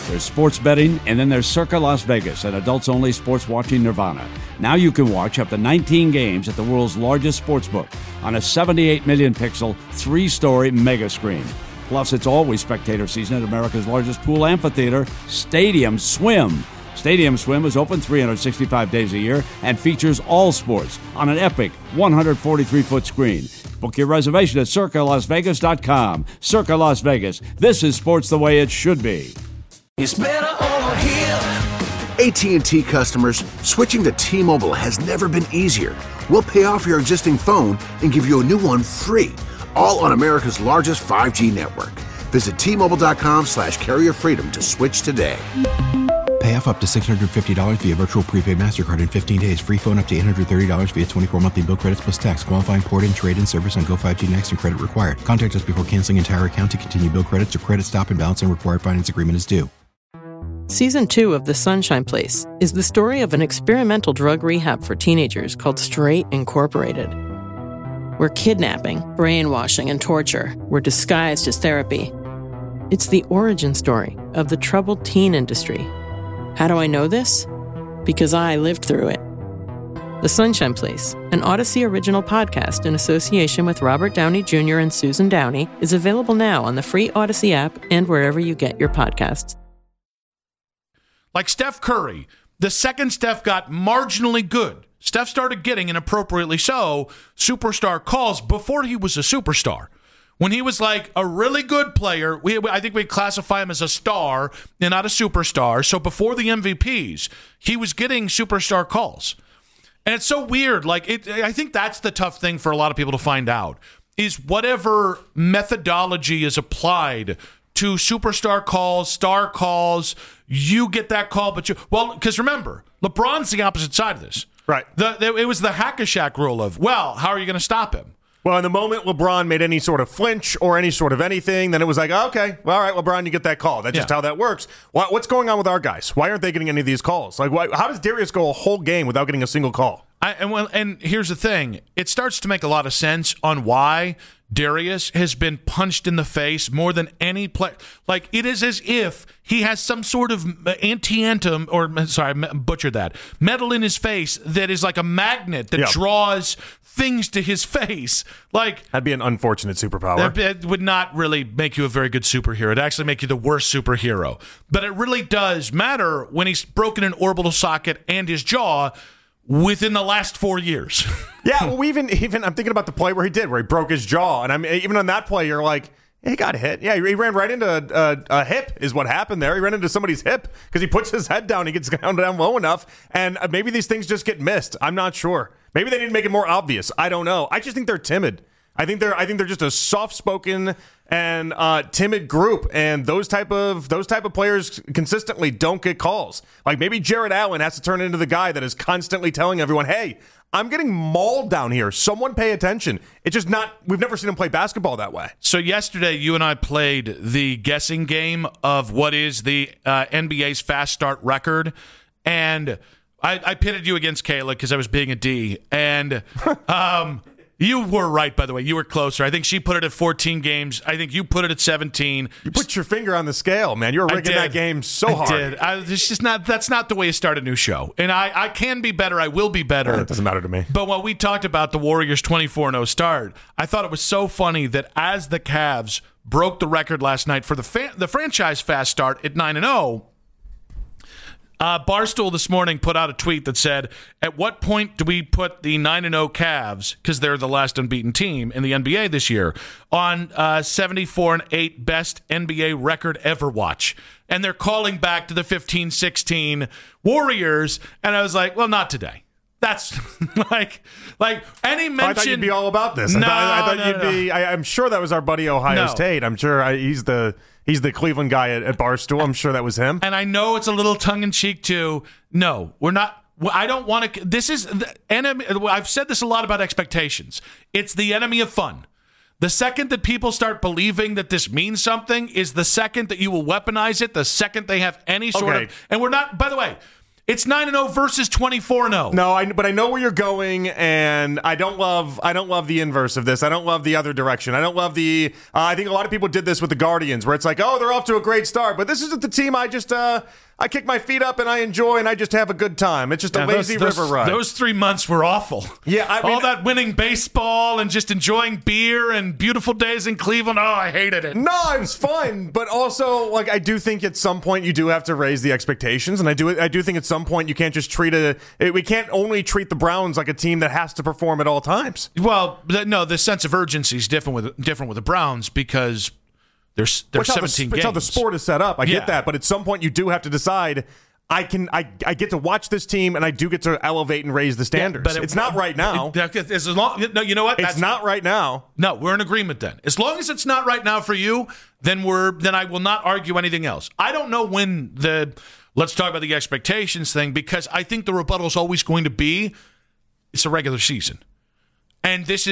There's sports betting, and then there's Circa Las Vegas, an adults-only sports watching nirvana. Now you can watch up to 19 games at the world's largest sportsbook on a 78 million pixel, 3-story mega screen. Plus, it's always spectator season at America's largest pool amphitheater, Stadium Swim. Stadium Swim is open 365 days a year and features all sports on an epic 143-foot screen. Book your reservation at CircaLasVegas.com. Circa Las Vegas. This is sports the way it should be. It's better over here. AT&T customers, switching to T-Mobile has never been easier. We'll pay off your existing phone and give you a new one free, all on America's largest 5G network. Visit T-Mobile.com/carrier freedom to switch today. Pay off up to $650 via virtual prepaid MasterCard in 15 days. Free phone up to $830 via 24 monthly bill credits plus tax. Qualifying port-in, trade-in service on Go5G Next and credit required. Contact us before canceling entire account to continue bill credits or credit stop and balance and required finance agreement is due. Season 2 of The Sunshine Place is the story of an experimental drug rehab for teenagers called Straight Incorporated, where kidnapping, brainwashing, and torture were disguised as therapy. It's the origin story of the troubled teen industry. How do I know this? Because I lived through it. The Sunshine Place, an Odyssey original podcast in association with Robert Downey Jr. and Susan Downey, is available now on the free Odyssey app and wherever you get your podcasts. Like Steph Curry, the second Steph got marginally good, Steph started getting, and appropriately so, superstar calls before he was a superstar. When he was like a really good player, I think we'd classify him as a star and not a superstar. So before the MVPs, he was getting superstar calls. And it's so weird. I think that's the tough thing for a lot of people to find out, is whatever methodology is applied to superstar calls, star calls, you get that call, because remember, LeBron's the opposite side of this. Right. It was the hack-a-shack rule of, how are you going to stop him? Well, in the moment LeBron made any sort of flinch or any sort of anything, then it was like, okay, well, all right, LeBron, you get that call. That's just how that works. What's going on with our guys? Why aren't they getting any of these calls? How does Darius go a whole game without getting a single call? And here's the thing. It starts to make a lot of sense on why Darius has been punched in the face more than any player. Like, it is as if he has some sort of metal in his face that is like a magnet that draws things to his face. That'd be an unfortunate superpower. That would not really make you a very good superhero. It'd actually make you the worst superhero. But it really does matter when he's broken an orbital socket and his jaw within the last 4 years. Yeah, well, even I'm thinking about the play where he broke his jaw, and even on that play, you're like, he got hit. Yeah, he ran right into a hip is what happened there. He ran into somebody's hip because he puts his head down, he gets down low enough, and maybe these things just get missed. I'm not sure. Maybe they didn't make it more obvious. I don't know. I just think they're timid. I think they're just a soft-spoken and timid group, and those type of players consistently don't get calls. Like, maybe Jared Allen has to turn into the guy that is constantly telling everyone, hey, I'm getting mauled down here. Someone pay attention. It's just not, we've never seen him play basketball that way. So yesterday, you and I played the guessing game of what is the NBA's fast start record, and I pitted you against Kayla because I was being a D, and you were right, by the way. You were closer. I think she put it at 14 games. I think you put it at 17. You put your finger on the scale, man. You were rigging that game so hard. It's just not. That's not the way you start a new show. And I can be better. I will be better. It doesn't matter to me. But when we talked about the Warriors' 24-0 start, I thought it was so funny that as the Cavs broke the record last night for the franchise fast start at 9-0, Barstool this morning put out a tweet that said, at what point do we put the 9-0 Cavs, because they're the last unbeaten team in the NBA this year, on 74-8 best NBA record ever watch? And they're calling back to the 15-16 Warriors, and I was like, well, not today. That's like any mention. I thought you'd be all about this. No, I thought you'd be. I'm sure that was our buddy Ohio State. I'm sure he's the Cleveland guy at Barstool. I'm sure that was him. And I know it's a little tongue in cheek too. No, we're not. I don't want to. This is the enemy. I've said this a lot about expectations. It's the enemy of fun. The second that people start believing that this means something is the second that you will weaponize it. The second they have any sort of. And we're not. By the way. It's 9-0 versus 24-0. No, but I know where you're going, and I don't love the inverse of this. I don't love the other direction. I don't love the. I think a lot of people did this with the Guardians, where it's like, oh, they're off to a great start, but this isn't the team I just. I kick my feet up and I enjoy and I just have a good time. It's just a lazy river ride. Those 3 months were awful. Yeah, I mean, all that winning baseball and just enjoying beer and beautiful days in Cleveland. Oh, I hated it. No, it was fun, but also like I do think at some point you do have to raise the expectations, and I do think at some point you can't just we can't only treat the Browns like a team that has to perform at all times. Well, no, the sense of urgency is different with the Browns because. There's 17 games. That's how the sport is set up. I get that, but at some point you do have to decide. I get to watch this team, and I do get to elevate and raise the standards. But it's not right now. No, you know what? It's not right now. No, we're in agreement then. As long as it's not right now for you, then I will not argue anything else. I don't know when let's talk about the expectations thing, because I think the rebuttal is always going to be it's a regular season. And this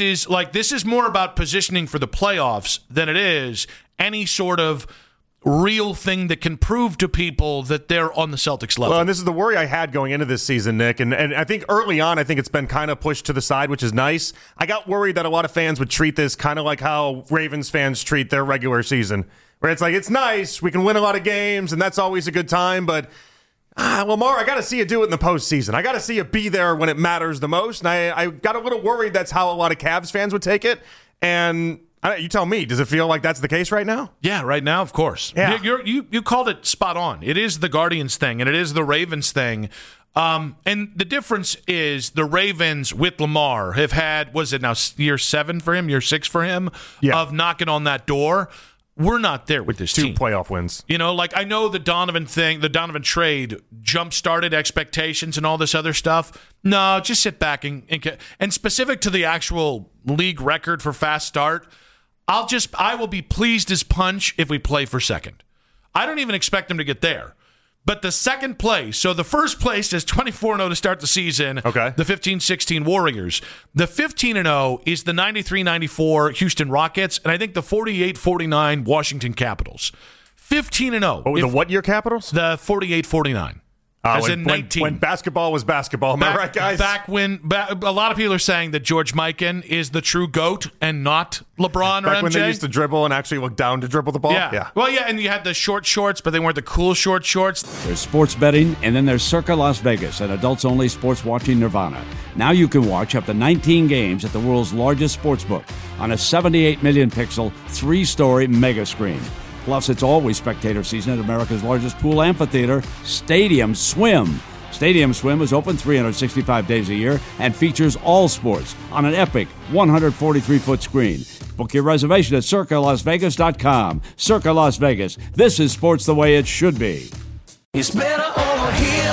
is more about positioning for the playoffs than it is any sort of real thing that can prove to people that they're on the Celtics level. Well, and this is the worry I had going into this season, Nick. And I think early on, I think it's been kind of pushed to the side, which is nice. I got worried that a lot of fans would treat this kind of like how Ravens fans treat their regular season, where it's like, it's nice, we can win a lot of games, and that's always a good time, but... Lamar, I got to see you do it in the postseason. I got to see you be there when it matters the most. And I got a little worried that's how a lot of Cavs fans would take it. And you tell me, does it feel like that's the case right now? Yeah, right now, of course. Yeah. You called it spot on. It is the Guardians thing, and it is the Ravens thing. And the difference is the Ravens with Lamar have had, was it now year 7 for him, year 6 for him, of knocking on that door. We're not there with this team. 2 playoff wins. You know, like I know the Donovan trade jump-started expectations and all this other stuff. No, just sit back and specific to the actual league record for fast start, I will be pleased as punch if we play for second. I don't even expect them to get there. But the second place, so the first place is 24-0 to start the season. Okay. The 15-16 Warriors. The 15-0 is the 93-94 Houston Rockets, and I think the 48-49 Washington Capitals. 15-0. What year Capitals? The 48-49. As in 19. When basketball was basketball. Am I right, guys? Back when a lot of people are saying that George Mikan is the true GOAT and not LeBron or MJ. Back when they used to dribble and actually look down to dribble the ball? Yeah. Well, yeah, and you had the short shorts, but they weren't the cool short shorts. There's sports betting, and then there's Circa Las Vegas, an adults-only sports watching nirvana. Now you can watch up to 19 games at the world's largest sportsbook on a 78 million pixel, 3-story mega screen. Plus, it's always spectator season at America's largest pool amphitheater, Stadium Swim. Stadium Swim is open 365 days a year and features all sports on an epic 143-foot screen. Book your reservation at CircaLasVegas.com. Circa Las Vegas. This is sports the way it should be. It's better over here.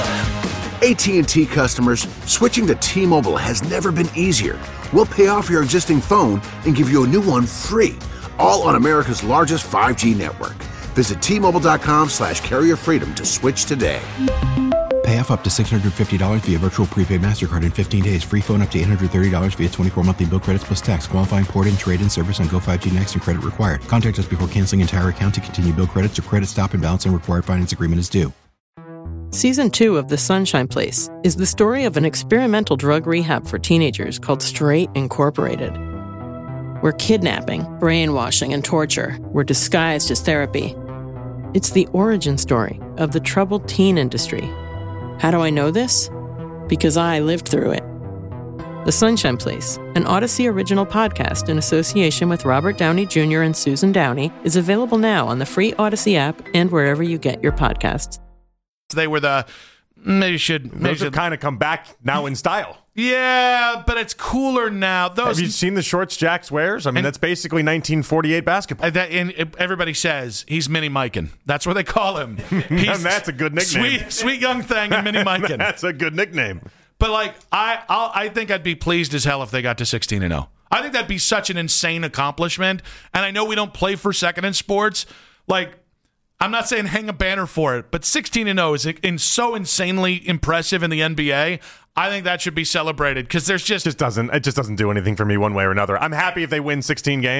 AT&T customers, switching to T-Mobile has never been easier. We'll pay off your existing phone and give you a new one free. All on America's largest 5G network. Visit T-Mobile.com/carrier freedom to switch today. Pay off up to $650 via virtual prepaid MasterCard in 15 days. Free phone up to $830 via 24 monthly bill credits plus tax. Qualifying port-in, trade-in service on Go5G Next and credit required. Contact us before canceling entire account to continue bill credits or credit stop and balance and required finance agreement is due. Season 2 of The Sunshine Place is the story of an experimental drug rehab for teenagers called Straight Incorporated, where kidnapping, brainwashing, and torture were disguised as therapy. It's the origin story of the troubled teen industry. How do I know this? Because I lived through it. The Sunshine Place, an Odyssey original podcast in association with Robert Downey Jr. and Susan Downey, is available now on the free Odyssey app and wherever you get your podcasts. They were the... Those have kind of come back now in style. Yeah, but it's cooler now. Have you seen the shorts Jax wears? I mean, that's basically 1948 basketball. And everybody says he's Mini Mikan. That's what they call him. And that's a good nickname. Sweet young thing and Mini Mikan. That's a good nickname. But like, I think I'd be pleased as hell if they got to 16-0. I think that'd be such an insane accomplishment. And I know we don't play for second in sports. Like, I'm not saying hang a banner for it, but 16-0 is so insanely impressive in the NBA. I think that should be celebrated because there's just it just doesn't do anything for me one way or another. I'm happy if they win 16 games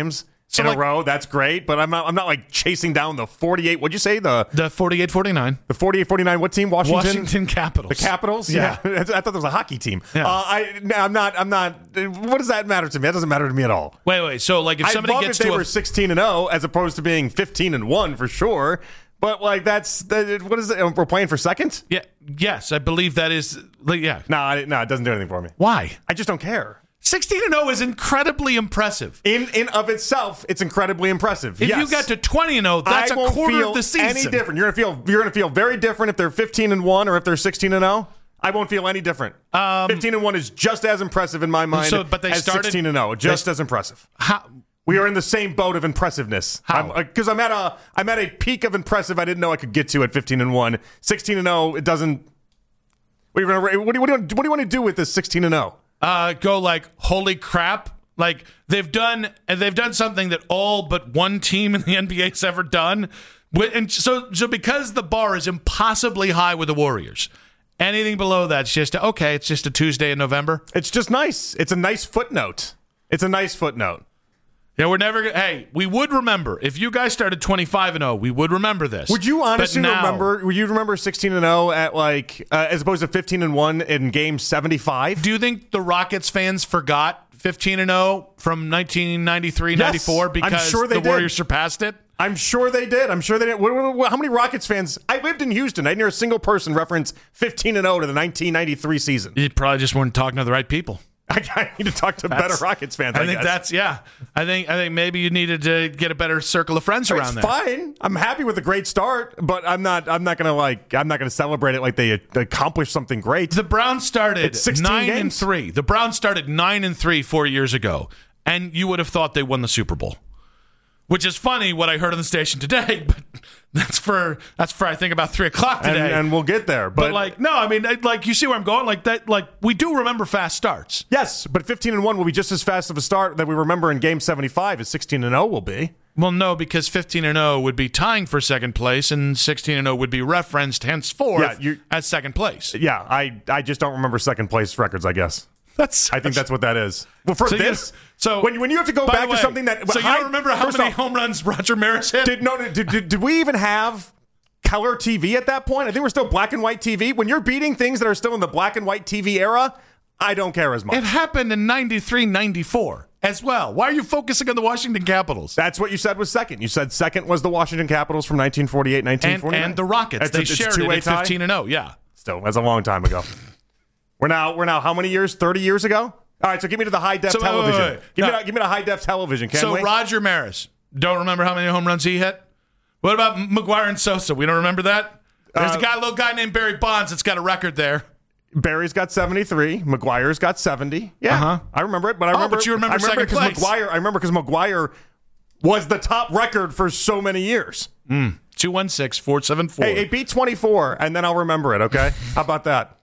in a row. That's great, but I'm not like chasing down the 48. What'd you say? The 48-49. The 48-49. What team? Washington Capitals. The Capitals. Yeah. I thought there was a hockey team. Yeah. I'm not. What does that matter to me? That doesn't matter to me at all. Wait. So like if somebody gets to they were 16-0 as opposed to being 15-1 for sure. But like what is it? We're playing for second? Yeah. Yes, I believe that is. Yeah. No, it doesn't do anything for me. Why? I just don't care. 16-0 is incredibly impressive. In of itself, it's incredibly impressive. If you got to 20-0, that's a quarter of the season. Any different? You're gonna feel very different if they're 15-1 or if they're 16-0. I won't feel any different. 15-1 is just as impressive in my mind. But they as started 16-0, just as impressive. We are in the same boat of impressive-ness. How? Because I'm at a peak of impressive I didn't know I could get to at 15-1. 16-0, it doesn't. What do you want to do with this 16-0? Go like, holy crap. Like they've done something that all but one team in the NBA's ever done. And so because the bar is impossibly high with the Warriors, anything below that's just, it's just a Tuesday in November. It's just nice. It's a nice footnote. Yeah, we would remember. If you guys started 25-0, we would remember this. Would you honestly remember 16-0 at like, as opposed to 15-1 in game 75? Do you think the Rockets fans forgot 15-0 from 1993-94 because the Warriors surpassed it? I'm sure they did. How many Rockets fans? I lived in Houston. I didn't hear a single person reference 15-0 to the 1993 season. You probably just weren't talking to the right people. I need to talk to better Rockets fans. I think maybe you needed to get a better circle of friends around there. It's fine. I'm happy with a great start, but I'm not gonna celebrate it like they accomplished something great. The Browns started 9-3. The Browns started 9-3 4 years ago, and you would have thought they won the Super Bowl. Which is funny what I heard on the station today, but that's for I think about 3:00 today. And we'll get there. But you see where I'm going? Like that, like we do remember fast starts. Yes, but 15-1 will be just as fast of a start that we remember in game 75 as 16-0 will be. Well, no, because 15-0 would be tying for second place, and 16-0 would be referenced henceforth as second place. Yeah, I just don't remember second place records, I guess. I think that's what that is. Well, when you have to go back to something that... So you don't remember how many home runs Roger Maris hit? Did we even have color TV at that point? I think we're still black and white TV. When you're beating things that are still in the black and white TV era, I don't care as much. It happened in 93-94 as well. Why are you focusing on the Washington Capitals? That's what you said was second. You said second was the Washington Capitals from 1948-1949. And the Rockets. They shared it at 15-0, yeah. Still, that's a long time ago. We're now how many years? 30 years ago? All right, so give me to the high-def television. Wait. Give me the high-def television, can we? So Roger Maris, don't remember how many home runs he hit? What about McGuire and Sosa? We don't remember that? There's a little guy named Barry Bonds that's got a record there. Barry's got 73. McGuire's got 70. Yeah, I remember it. But you remember second place. I remember because McGuire was the top record for so many years. 216-474. Hey, beat 24, and then I'll remember it, okay? How about that?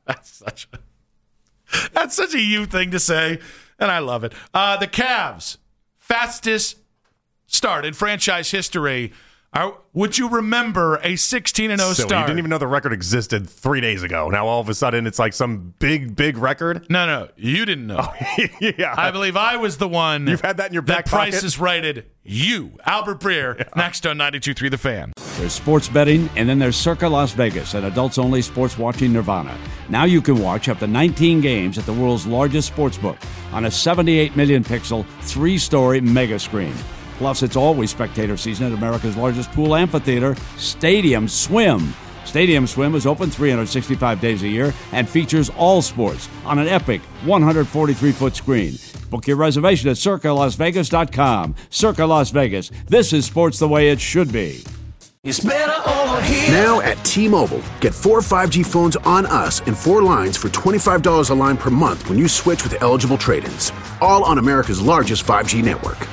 That's such a you thing to say, and I love it. The Cavs, fastest start in franchise history. Would you remember a 16-0 start? You didn't even know the record existed 3 days ago. Now all of a sudden it's like some big record? No, you didn't know. Oh, yeah. I believe I was the one. You've had that in your back pocket? Price is Righted. You, Albert Breer, next on 92.3 The Fan. There's sports betting, and then there's Circa Las Vegas, an adults-only sports watching nirvana. Now you can watch up to 19 games at the world's largest sportsbook on a 78 million pixel, 3-story mega screen. Plus, it's always spectator season at America's largest pool amphitheater, Stadium Swim. Stadium Swim is open 365 days a year and features all sports on an epic 143-foot screen. Book your reservation at CircaLasVegas.com. Circa Las Vegas. This is sports the way it should be. It's better over here. Now at T-Mobile, get 4 5G phones on us and 4 lines for $25 a line per month when you switch with eligible trade-ins. All on America's largest 5G network.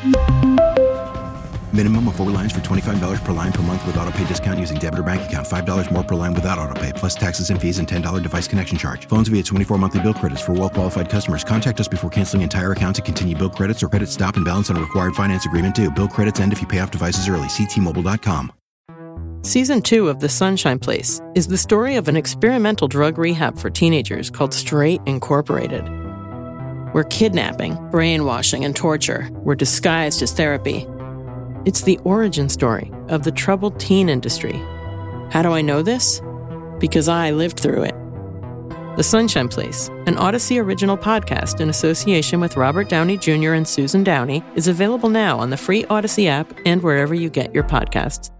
Minimum of 4 lines for $25 per line per month with autopay discount using debit or bank account. $5 more per line without autopay, plus taxes and fees and $10 device connection charge. Phones via 24 monthly bill credits for well-qualified customers. Contact us before canceling entire account to continue bill credits or credit stop and balance on a required finance agreement due. Bill credits end if you pay off devices early. See T-Mobile.com. Season 2 of The Sunshine Place is the story of an experimental drug rehab for teenagers called Straight Incorporated. where kidnapping, brainwashing, and torture were disguised as therapy. It's the origin story of the troubled teen industry. How do I know this? Because I lived through it. The Sunshine Place, an Odyssey original podcast in association with Robert Downey Jr. and Susan Downey, is available now on the free Odyssey app and wherever you get your podcasts.